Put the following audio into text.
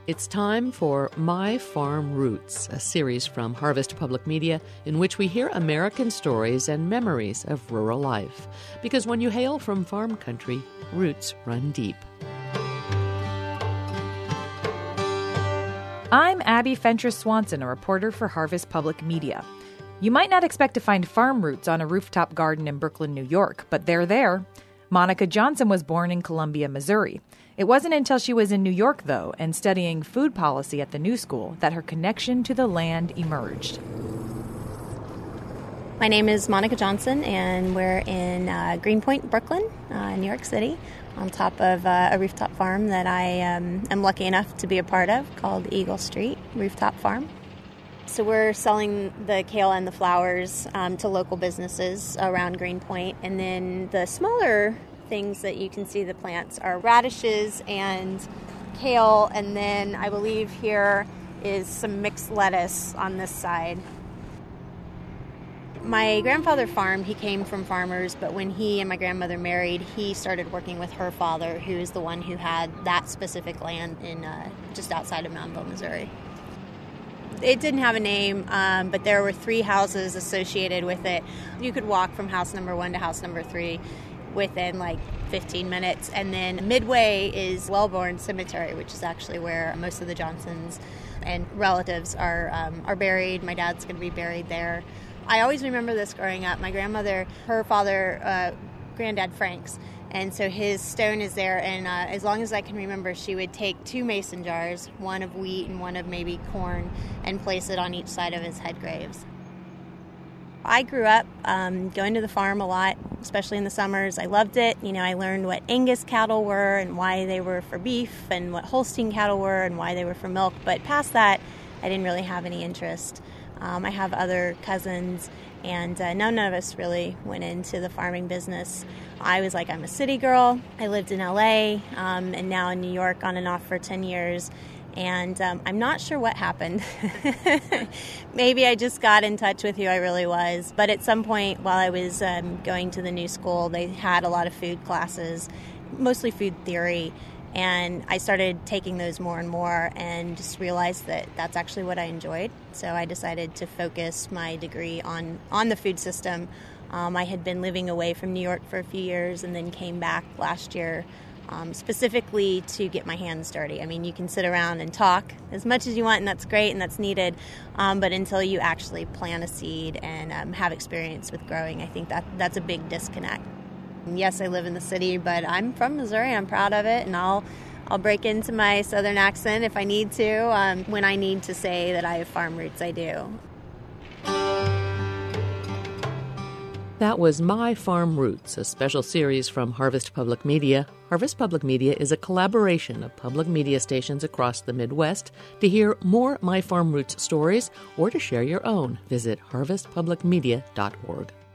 It's time for My Farm Roots, a series from Harvest Public Media in which we hear American stories and memories of rural life. Because when you hail from farm country, roots run deep. I'm Abby Fentress-Swanson, a reporter for Harvest Public Media. You might not expect to find farm roots on a rooftop garden in Brooklyn, New York, but they're there. Monica Johnson was born in Columbia, Missouri. It wasn't until she was in New York, though, and studying food policy at the New School, that her connection to the land emerged. My name is Monica Johnson, and we're in Greenpoint, Brooklyn, New York City, on top of a rooftop farm that I am lucky enough to be a part of called Eagle Street Rooftop Farm. So we're selling the kale and the flowers to local businesses around Greenpoint, and then the smaller things that you can see, the plants, are radishes and kale, and then I believe here is some mixed lettuce on this side. My grandfather farmed. He came from farmers, but when he and my grandmother married, he started working with her father, who is the one who had that specific land in just outside of Moundville, Missouri. It didn't have a name, but there were 3 houses associated with it. You could walk from house number 1 to house number 3 within like 15 minutes. And then midway is Wellborn Cemetery, which is actually where most of the Johnsons and relatives are buried. My dad's going to be buried there. I always remember this growing up. My grandmother, her father, Granddad Franks, and so his stone is there, and as long as I can remember, she would take 2 mason jars, one of wheat and one of maybe corn, and place it on each side of his head graves. I grew up going to the farm a lot, especially in the summers. I loved it. You know, I learned what Angus cattle were and why they were for beef, and what Holstein cattle were and why they were for milk. But past that, I didn't really have any interest. I have other cousins, and none of us really went into the farming business. I was like, I'm a city girl. I lived in LA and now in New York on and off for 10 years. And I'm not sure what happened. Maybe I just got in touch with who I really was. But at some point while I was going to the New School, they had a lot of food classes, mostly food theory. And I started taking those more and more and just realized that that's actually what I enjoyed. So I decided to focus my degree on the food system. I had been living away from New York for a few years and then came back last year specifically to get my hands dirty. I mean, you can sit around and talk as much as you want, and that's great and that's needed, but until you actually plant a seed and have experience with growing, I think that's a big disconnect. Yes, I live in the city, but I'm from Missouri. I'm proud of it, and I'll break into my southern accent if I need to. When I need to say that I have farm roots, I do. That was My Farm Roots, a special series from Harvest Public Media. Harvest Public Media is a collaboration of public media stations across the Midwest. To hear more My Farm Roots stories or to share your own, visit harvestpublicmedia.org.